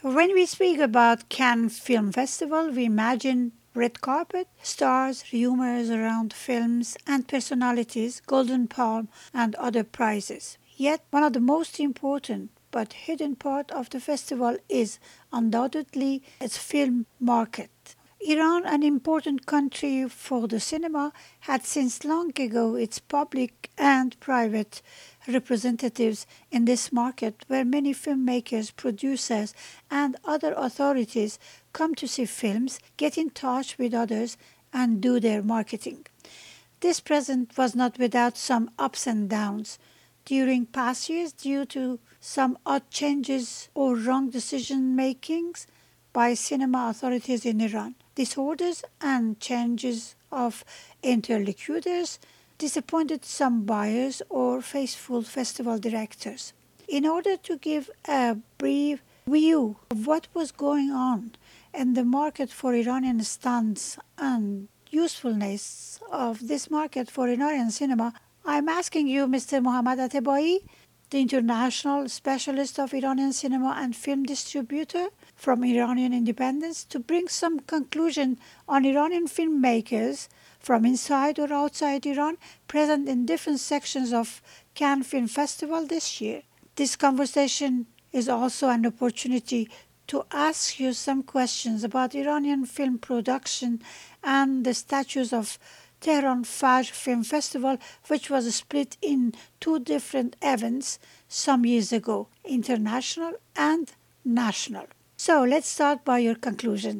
When we speak about Cannes Film Festival, we imagine red carpet, stars, rumors around films and personalities, golden palm and other prizes. Yet one of the most important but hidden part of the festival is undoubtedly its film market. Iran, an important country for the cinema, had since long ago its public and private representatives in this market where many filmmakers, producers, and other authorities come to see films, get in touch with others, and do their marketing. This present was not without some ups and downs during past years due to some odd changes or wrong decision makings by cinema authorities in Iran. Disorders and changes of interlocutors disappointed some buyers or faithful festival directors. In order to give a brief view of what was going on in the market for Iranian stunts and usefulness of this market for Iranian cinema, I'm asking you, Mr. Mohammad Atebai, the international specialist of Iranian cinema and film distributor from Iranian independence, to bring some conclusion on Iranian filmmakers from inside or outside Iran present in different sections of Cannes Film Festival this year. This conversation is also an opportunity to ask you some questions about Iranian film production and the status of Tehran Fajr Film Festival, which was split in two different events some years ago, international and national. So let's start by your conclusion.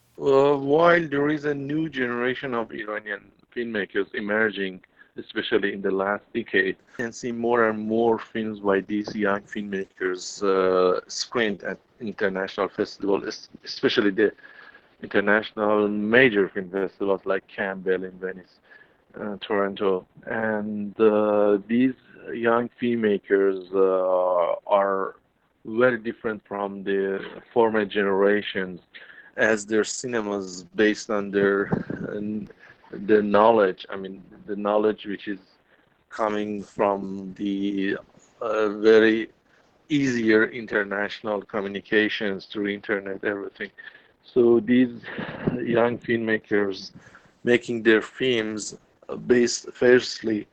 While there is a new generation of Iranian filmmakers emerging, especially in the last decade, you can see more and more films by these young filmmakers screened at international festivals, especially the international major film festivals like Cannes, Berlin, Venice, Toronto. And these young filmmakers are very different from the former generations as their cinemas based on their knowledge. I mean, the knowledge which is coming from the very easier international communications through internet, everything. So these young filmmakers making their films based firstly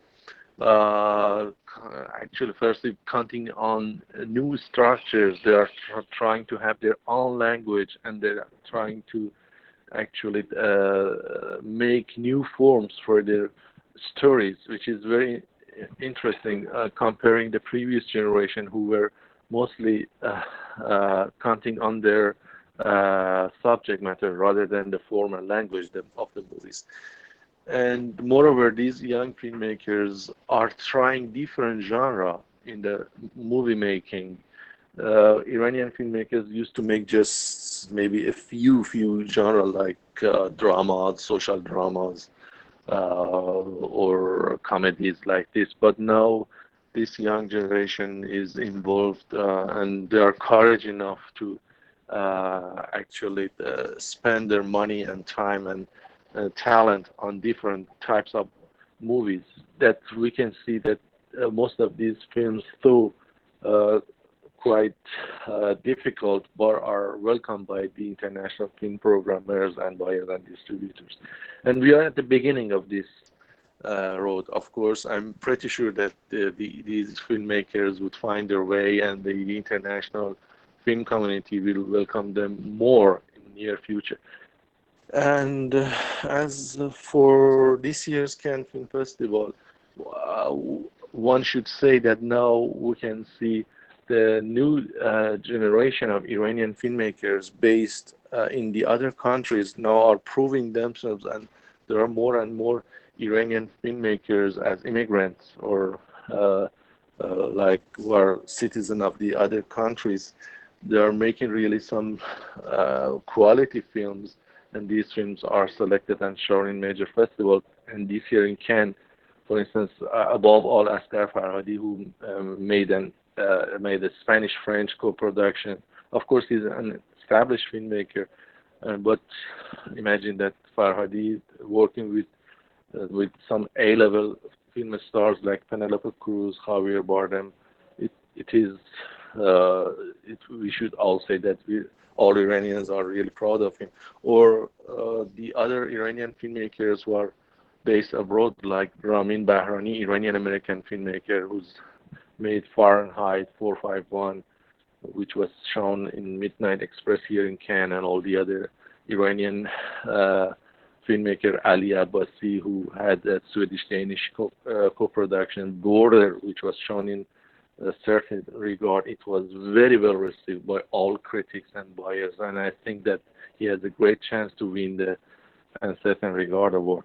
actually firstly counting on new structures. They are trying to have their own language, and they're trying to actually make new forms for their stories, which is very interesting comparing the previous generation who were mostly counting on their subject matter rather than the formal language of the movies. And moreover, these young filmmakers are trying different genre in the movie making. Iranian filmmakers used to make just maybe a few genre like dramas, social dramas, or comedies like this. But now this young generation is involved, and they are courage enough to actually spend their money and time and talent on different types of movies. That we can see that most of these films, though quite difficult, but are welcomed by the international film programmers and buyers and distributors. And we are at the beginning of this road. Of course, I'm pretty sure that these filmmakers would find their way, and the international film community will welcome them more in the near future. And as for this year's Cannes Film Festival, uh, one should say that now we can see the new generation of Iranian filmmakers based in the other countries now are proving themselves, and there are more and more Iranian filmmakers as immigrants or like who are citizens of the other countries. They are making really some quality films, and these films are selected and shown in major festivals. And this year in Cannes, for instance, above all, Asghar Farhadi, who made a Spanish-French co-production. Of course, he's an established filmmaker, but imagine that Farhadi working with some A-level film stars like Penelope Cruz, Javier Bardem. It is we should all say that all Iranians are really proud of him. Or the other Iranian filmmakers who are based abroad, like Ramin Bahrani, Iranian-American filmmaker who's made Fahrenheit 451, which was shown in Midnight Express here in Cannes, and all the other Iranian filmmaker Ali Abbasi, who had a Swedish-Danish co-production, Border, which was shown in a certain regard. It was very well received by all critics and buyers, and I think that he has a great chance to win the Certain Regard Award.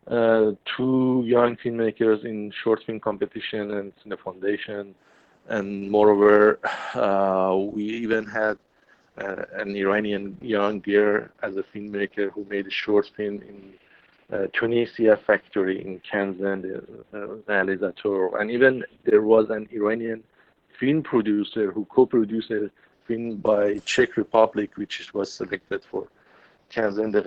Two young filmmakers in short film competition and Cine Foundation, and moreover, we even had an Iranian young girl as a filmmaker who made a short film in Tunisia Factory in Kanzan, the realizator. And even there was an Iranian film producer who co-produced a film by Czech Republic, which was selected for Kanzan, the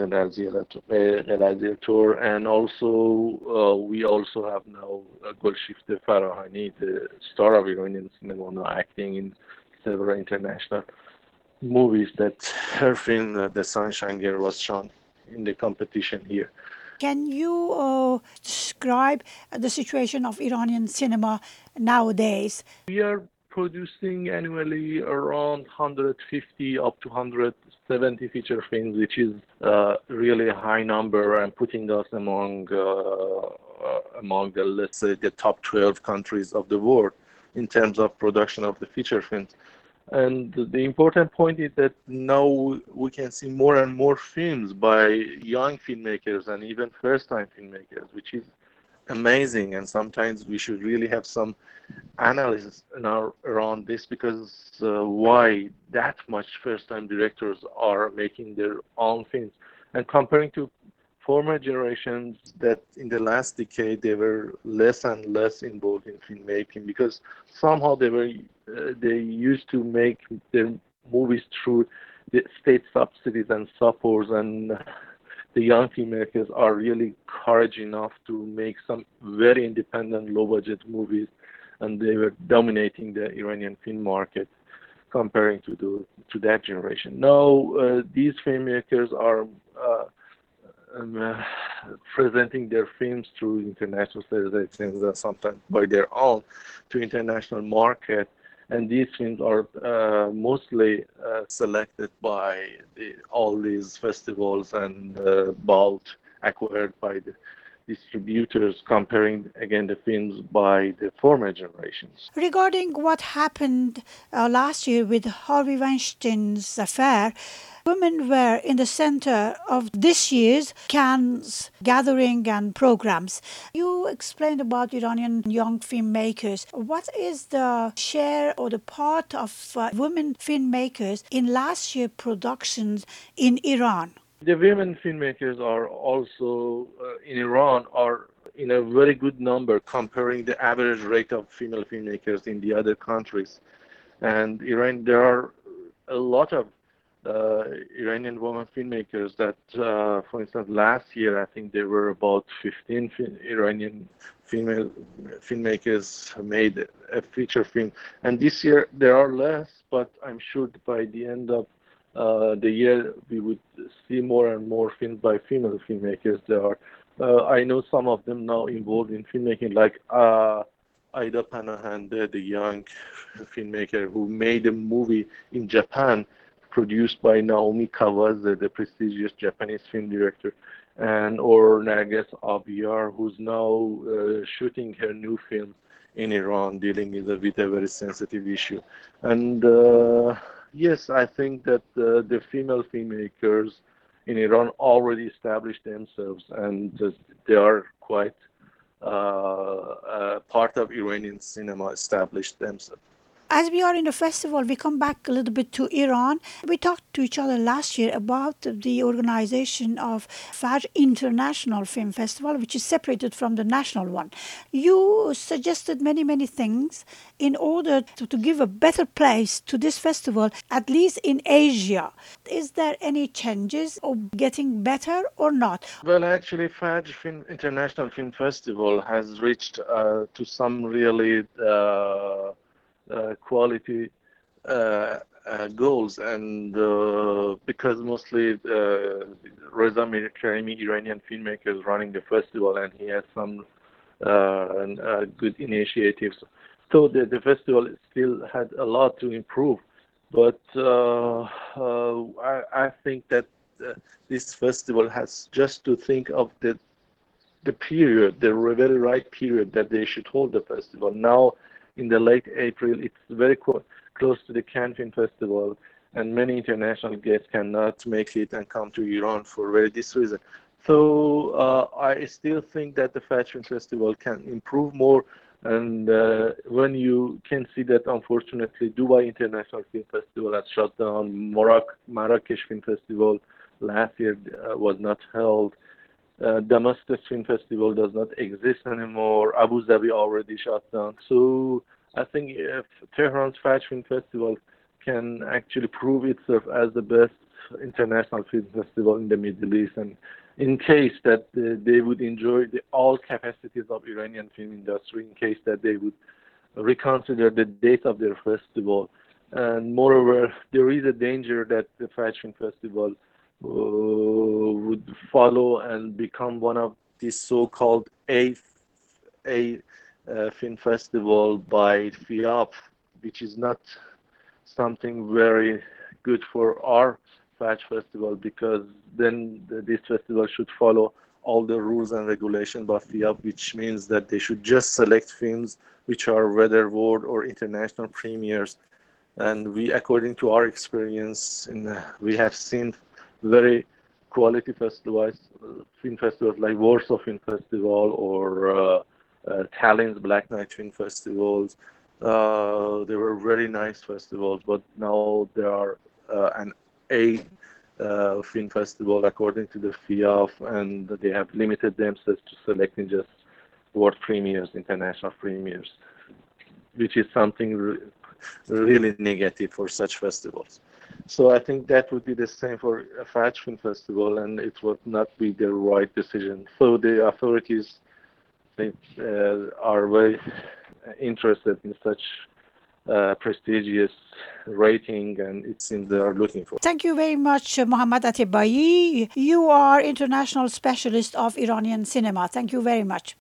realizator. And also, we also have now Golshifteh Farahani, the star of Iranian cinema, now acting in several international movies. That her film, The Sunshine Girl, was shown in the competition here. Can you describe the situation of Iranian cinema nowadays? We are producing annually around 150 up to 170 feature films, which is really a high number and putting us among the, let's say, the top 12 countries of the world in terms of production of the feature films. And the important point is that now we can see more and more films by young filmmakers and even first-time filmmakers, which is amazing. And sometimes we should really have some analysis around this, because why that much first-time directors are making their own films. And comparing to former generations that in the last decade they were less and less involved in filmmaking, because somehow they used to make their movies through the state subsidies and supports, and the young filmmakers are really courage enough to make some very independent low budget movies, and they were dominating the Iranian film market comparing to that generation. Now these filmmakers are presenting their films through international selections and sometimes by their own to international market, and these films are mostly selected by all these festivals and bought, acquired by the distributors, comparing again the films by the former generations. Regarding what happened last year with Harvey Weinstein's affair, women were in the center of this year's Cannes gathering and programs. You explained about Iranian young filmmakers. What is the share or the part of women filmmakers in last year's productions in Iran? The women filmmakers are also in Iran are in a very good number comparing the average rate of female filmmakers in the other countries. And Iran, there are a lot of Iranian women filmmakers that, for instance, last year I think there were about 15 Iranian female filmmakers made a feature film, and this year there are less. But I'm sure that by the end of the year we would see more and more films by female filmmakers. There are, I know some of them now involved in filmmaking, like Aida Panahaneh, the young filmmaker who made a movie in Japan produced by Naomi Kawase, the prestigious Japanese film director, and or Narges Abiyar, who's now shooting her new film in Iran, dealing with a very sensitive issue. And yes, I think that the female filmmakers in Iran already established themselves, and they are quite part of Iranian cinema, established themselves. As we are in the festival, we come back a little bit to Iran. We talked to each other last year about the organization of Fajr International Film Festival, which is separated from the national one. You suggested many, many things in order to give a better place to this festival, at least in Asia. Is there any changes or getting better or not? Well, actually, Fajr International Film Festival has reached to some really quality goals, and because mostly Reza Karimi, Iranian filmmaker, is running the festival, and he has some good initiatives. So the festival still had a lot to improve, but I think that this festival has just to think of the period, the very right period that they should hold the festival. Now, in the late April, it's very close to the Cannes Film Festival, and many international guests cannot make it and come to Iran for very this reason. So I still think that the Fashion Festival can improve more. And when you can see that, unfortunately, Dubai International Film Festival has shut down, Marrakesh Film Festival last year was not held. Damascus Film Festival does not exist anymore. Abu Dhabi already shut down. So I think if Tehran's Fashion Festival can actually prove itself as the best international film festival in the Middle East, and in case that they would enjoy all capacities of Iranian film industry, in case that they would reconsider the date of their festival. And moreover, there is a danger that the Fashion Festival would follow and become one of these so-called A film festival by FIAP, which is not something very good for our Fashion Festival, because then this festival should follow all the rules and regulations by FIAP, which means that they should just select films which are whether world or international premieres. And we, according to our experience, we have seen very quality festivals, film festivals like Warsaw Film Festival or Tallinn's Black Night Film Festivals. They were very nice festivals, but now they are an A film festival according to the FIAF, and they have limited themselves to selecting just world premieres, international premieres, which is something really negative for such festivals. So I think that would be the same for a Fashion Festival, and it would not be the right decision. So the authorities, they are very interested in such prestigious rating, and it seems they are looking for. Thank you very much, Mohammad Atibai. You are international specialist of Iranian cinema. Thank you very much.